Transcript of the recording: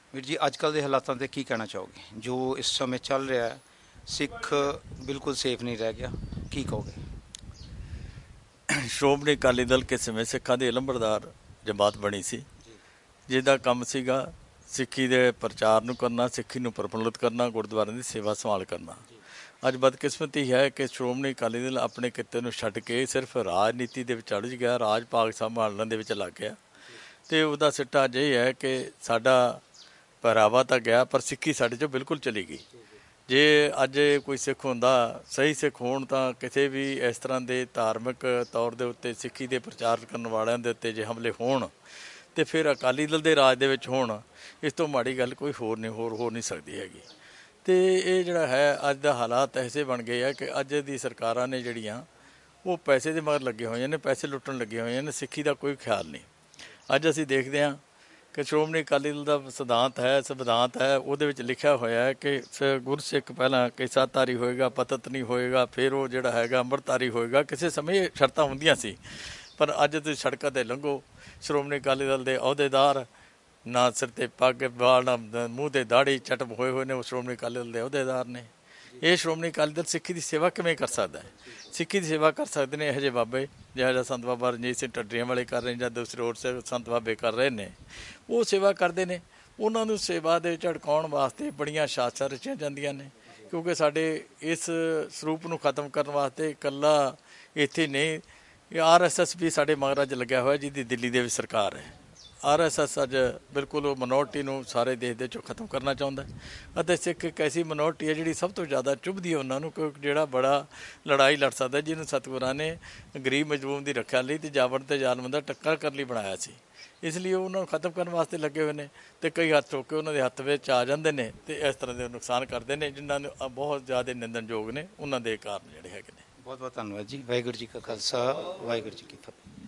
ਵੀਰ ਜੀ ਅੱਜ ਕੱਲ੍ਹ ਦੇ ਹਾਲਾਤਾਂ 'ਤੇ ਕੀ ਕਹਿਣਾ ਚਾਹੋਗੇ? ਜੋ ਇਸ ਸਮੇਂ ਚੱਲ ਰਿਹਾ ਹੈ, ਸਿੱਖ ਬਿਲਕੁਲ ਸੇਫ ਨਹੀਂ ਰਹਿ ਗਿਆ, ਕੀ ਕਹੋਗੇ? ਸ਼੍ਰੋਮਣੀ ਅਕਾਲੀ ਦਲ ਕਿਸੇ ਸਮੇਂ ਸਿੱਖਾਂ ਦੀ ਲੰਬੜਦਾਰ ਜਮਾਤ ਬਣੀ ਸੀ, ਜਿਹਦਾ ਕੰਮ ਸੀਗਾ ਸਿੱਖੀ ਦੇ ਪ੍ਰਚਾਰ ਨੂੰ ਕਰਨਾ, ਸਿੱਖੀ ਨੂੰ ਪ੍ਰਫੁੱਲਿਤ ਕਰਨਾ, ਗੁਰਦੁਆਰਿਆਂ ਦੀ ਸੇਵਾ ਸੰਭਾਲ ਕਰਨਾ। ਅੱਜ ਬਦਕਿਸਮਤੀ ਹੈ ਕਿ ਸ਼੍ਰੋਮਣੀ ਅਕਾਲੀ ਦਲ ਆਪਣੇ ਕਿੱਤੇ ਨੂੰ ਛੱਡ ਕੇ ਸਿਰਫ ਰਾਜਨੀਤੀ ਦੇ ਵਿੱਚ ਅੜਝ ਗਿਆ, ਰਾਜ ਭਾਗ ਸੰਭਾਲਣ ਦੇ ਵਿੱਚ ਲੱਗ ਗਿਆ। ਅਤੇ ਉਹਦਾ ਸਿੱਟਾ ਅੱਜ ਇਹ ਹੈ ਕਿ ਸਾਡਾ ਪਹਿਰਾਵਾ ਤਾਂ ਗਿਆ, ਪਰ ਸਿੱਖੀ ਸਾਡੇ 'ਚੋਂ ਬਿਲਕੁਲ ਚਲੀ ਗਈ। ਜੇ ਅੱਜ ਕੋਈ ਸਿੱਖ ਹੁੰਦਾ, ਸਹੀ ਸਿੱਖ ਹੋਣ, ਤਾਂ ਕਿਸੇ ਵੀ ਇਸ ਤਰ੍ਹਾਂ ਦੇ ਧਾਰਮਿਕ ਤੌਰ ਦੇ ਉੱਤੇ ਸਿੱਖੀ ਦੇ ਪ੍ਰਚਾਰ ਕਰਨ ਵਾਲਿਆਂ ਦੇ ਉੱਤੇ ਜੇ ਹਮਲੇ ਹੋਣ ਅਤੇ ਫਿਰ ਅਕਾਲੀ ਦਲ ਦੇ ਰਾਜ ਦੇ ਵਿੱਚ ਹੋਣ, ਇਸ ਤੋਂ ਮਾੜੀ ਗੱਲ ਕੋਈ ਹੋ ਨਹੀਂ ਸਕਦੀ ਹੈਗੀ। ਅਤੇ ਇਹ ਜਿਹੜਾ ਹੈ ਅੱਜ ਦਾ ਹਾਲਾਤ ਐਸੇ ਬਣ ਗਏ ਆ ਕਿ ਅੱਜ ਦੀ ਸਰਕਾਰਾਂ ਨੇ ਜਿਹੜੀਆਂ ਉਹ ਪੈਸੇ ਦੇ ਮਗਰ ਲੱਗੇ ਹੋਈਆਂ ਨੇ, ਪੈਸੇ ਲੁੱਟਣ ਲੱਗੇ ਹੋਈਆਂ ਨੇ, ਸਿੱਖੀ ਦਾ ਕੋਈ ਖਿਆਲ ਨਹੀਂ। ਅੱਜ ਅਸੀਂ ਦੇਖਦੇ ਹਾਂ ਕਿ ਸ਼੍ਰੋਮਣੀ ਅਕਾਲੀ ਦਲ ਦਾ ਸੰਵਿਧਾਨ ਹੈ, ਉਹਦੇ ਵਿੱਚ ਲਿਖਿਆ ਹੋਇਆ ਹੈ ਕਿ ਗੁਰਸਿੱਖ ਪਹਿਲਾਂ ਕਿੱਸਾਧਾਰੀ ਹੋਏਗਾ, ਪਤਤ ਨਹੀਂ ਹੋਏਗਾ, ਫਿਰ ਉਹ ਜਿਹੜਾ ਹੈਗਾ ਅੰਮ੍ਰਿਤਧਾਰੀ ਹੋਏਗਾ। ਕਿਸੇ ਸਮੇਂ ਇਹ ਸ਼ਰਤਾਂ ਹੁੰਦੀਆਂ ਸੀ, ਪਰ ਅੱਜ ਤੁਸੀਂ ਸੜਕਾਂ 'ਤੇ ਲੰਘੋ, ਸ਼੍ਰੋਮਣੀ ਅਕਾਲੀ ਦਲ ਦੇ ਅਹੁਦੇਦਾਰ ਨਾ ਸਿਰ 'ਤੇ ਪੱਗ ਵਾਲ, ਨਾ ਮੂੰਹ 'ਤੇ ਦਾੜੀ ਚਟਮ ਹੋਏ ਨੇ, ਉਹ ਸ਼੍ਰੋਮਣੀ ਅਕਾਲੀ ਦਲ ਦੇ ਅਹੁਦੇਦਾਰ ਨੇ। ਇਹ ਸ਼੍ਰੋਮਣੀ ਅਕਾਲੀ ਦਲ ਸਿੱਖੀ ਦੀ ਸੇਵਾ ਕਿਵੇਂ ਕਰ ਸਕਦਾ ਹੈ? ਸਿੱਖੀ ਦੀ ਸੇਵਾ ਕਰ ਸਕਦੇ ਨੇ ਇਹੋ ਜਿਹੇ ਬਾਬੇ, ਜਿਹੋ ਜਿਹਾ ਸੰਤ ਬਾਬਾ ਰਣਜੀਤ ਸਿੰਘ ਢੱਡਰੀਆਂ ਵਾਲੇ ਕਰ ਰਹੇ ਨੇ, ਜਾਂ ਦੂਸਰੇ ਹੋਰ ਸੰਤ ਬਾਬੇ ਕਰ ਰਹੇ ਨੇ। ਉਹ ਸੇਵਾ ਕਰਦੇ ਨੇ, ਉਹਨਾਂ ਨੂੰ ਸੇਵਾ ਦੇ ਵਿੱਚ ਅਟਕਾਉਣ ਵਾਸਤੇ ਬੜੀਆਂ ਸਾਜ਼ਿਸ਼ਾਂ ਰਚੀਆਂ ਜਾਂਦੀਆਂ ਨੇ, ਕਿਉਂਕਿ ਸਾਡੇ ਇਸ ਸਰੂਪ ਨੂੰ ਖਤਮ ਕਰਨ ਵਾਸਤੇ ਇਕੱਲਾ ਇੱਥੇ ਨਹੀਂ, RSS ਵੀ ਸਾਡੇ ਮਗਰ ਅੱਜ ਲੱਗਿਆ ਹੋਇਆ, ਜਿਹਦੀ ਦਿੱਲੀ ਦੇ ਵਿੱਚ ਸਰਕਾਰ ਹੈ। RSS ਅੱਜ ਬਿਲਕੁਲ ਉਹ ਮਨੋਰਟੀ ਨੂੰ ਸਾਰੇ ਦੇਸ਼ ਦੇ 'ਚੋਂ ਖਤਮ ਕਰਨਾ ਚਾਹੁੰਦਾ, ਅਤੇ ਸਿੱਖ ਇੱਕ ਐਸੀ ਮਨੋਰਟੀ ਹੈ ਜਿਹੜੀ ਸਭ ਤੋਂ ਜ਼ਿਆਦਾ ਚੁੱਭਦੀ ਹੈ ਉਹਨਾਂ ਨੂੰ, ਕਿਉਂਕਿ ਜਿਹੜਾ ਬੜਾ ਲੜਾਈ ਲੜ ਸਕਦਾ, ਜਿਹਨੂੰ ਸਤਿਗੁਰਾਂ ਨੇ ਗਰੀਬ ਮਜ਼ਲੂਮ ਦੀ ਰੱਖਿਆ ਲਈ ਅਤੇ ਜਾਬਰ ਅਤੇ ਜ਼ਾਲਮ ਦਾ ਟੱਕਰ ਕਰਨ ਲਈ ਬਣਾਇਆ ਸੀ। ਇਸ ਲਈ ਉਹ ਉਹਨਾਂ ਨੂੰ ਖਤਮ ਕਰਨ ਵਾਸਤੇ ਲੱਗੇ ਹੋਏ ਨੇ, ਅਤੇ ਕਈ ਹੱਥ ਚੁੱਕ ਕੇ ਉਹਨਾਂ ਦੇ ਹੱਥ ਵਿੱਚ ਆ ਜਾਂਦੇ ਨੇ ਅਤੇ ਇਸ ਤਰ੍ਹਾਂ ਦੇ ਨੁਕਸਾਨ ਕਰਦੇ ਨੇ, ਜਿਨ੍ਹਾਂ ਨੂੰ ਬਹੁਤ ਜ਼ਿਆਦਾ ਨਿੰਦਣਯੋਗ ਨੇ, ਉਹਨਾਂ ਦੇ ਕਾਰਨ ਜਿਹੜੇ ਹੈਗੇ ਨੇ। ਬਹੁਤ ਬਹੁਤ ਧੰਨਵਾਦ ਜੀ। ਵਾਹਿਗੁਰੂ ਜੀ ਕਾ ਖਾਲਸਾ, ਵਾਹਿਗੁਰੂ ਜੀ ਕੀ ਫਤਿਹ।